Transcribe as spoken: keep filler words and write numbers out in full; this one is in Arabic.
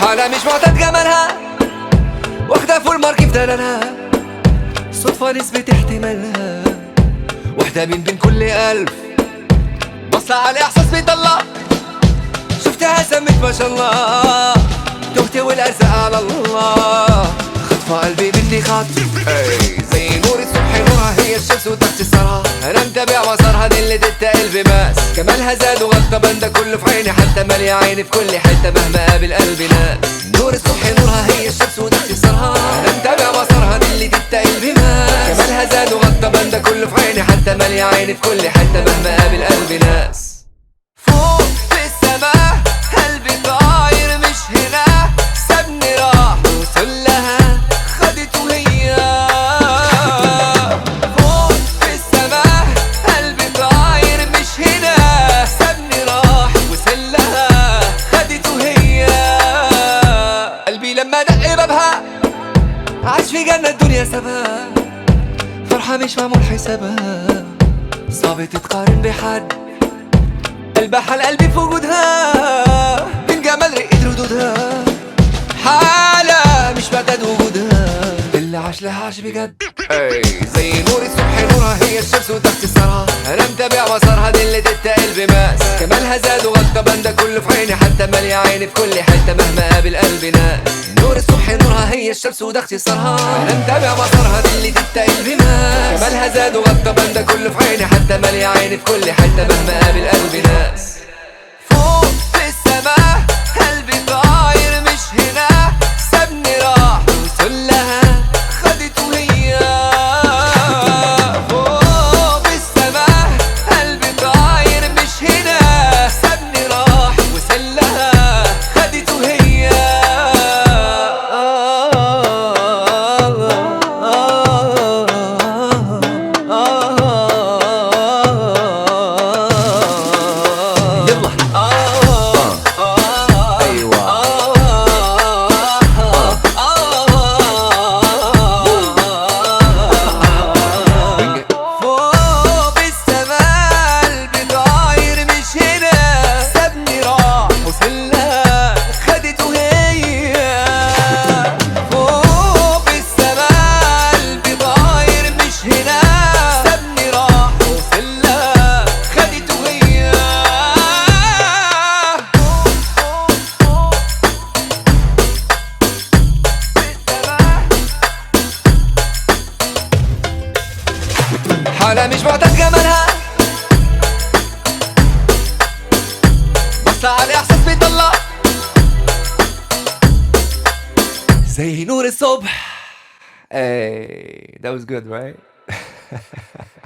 حالة مش معتاد جمالها، واخدة فول مارك في دلالها، صدفة نسبة احتمالها، واحدة من بين كل ألف، بصة على إحساس بيطلع، شفتها سمت ما شاء الله، تهت والأرزاق على الله، خطفة قلبي مني خطف زي نور الصبح نورها هي الشمس وتحت الثرى، أنا متابع مسارها دي اللي تتقل بماس، كمالها زاد وغطى بنده كله في عيني، حتى مالية عيني في كل حتة مهما قابل قلبي ناس. نور الصبح نورها هي الشمس وتحت الثرى، أنا متابع مسارها دي اللي تتقل بماس، كمالها زاد وغطى بنده كله في عيني، حتى مالية عيني في كل حتة مهما قابل قلبي ناس. فوق في السماء قلبي طاير مش هنا، سابني راح وصل لها خدته هي. فوق في السماء قلبي طاير مش هنا، سابني راح وصل لها خدته هي. قلبي لما دق بابها عاش في جنة الدنيا سابها، فرحة مش معمول حسابها، صعب تتقارن بحد، قلبها حال قلبي في وجودها، من جمال رقة ردودها، حالة مش معتاد وجودها، اللي عاش لها عاش بجد. اي زي نور الصبح نورها هي الشمس وتحت الثرى، انا متابع مسارها دي اللي تتقل بماس، كمالها زاد وغطى بنده كله في عيني، حتى مالية عيني في كل حتة مهما قابل قلبي ناس. نور الصبح نورها هي الشمس وتحت الثرى، انا متابع مسارها دي اللي تتقل بماس، كمالها زاد وغطى بنده كله في عيني، حتى مالية عيني في كل حتة مهما قابل قلبي ناس. فوق في السماء قلبي طاير مش هنا، سابني راح وصل لها خدته هي. فوق في السماء قلبي طاير مش هنا، سابني راح وصل لها خدته هي. حالة مش معتاد جمالها، بصة على إحساس بيطلع، زي نور الصبح. Hey, that was good, right?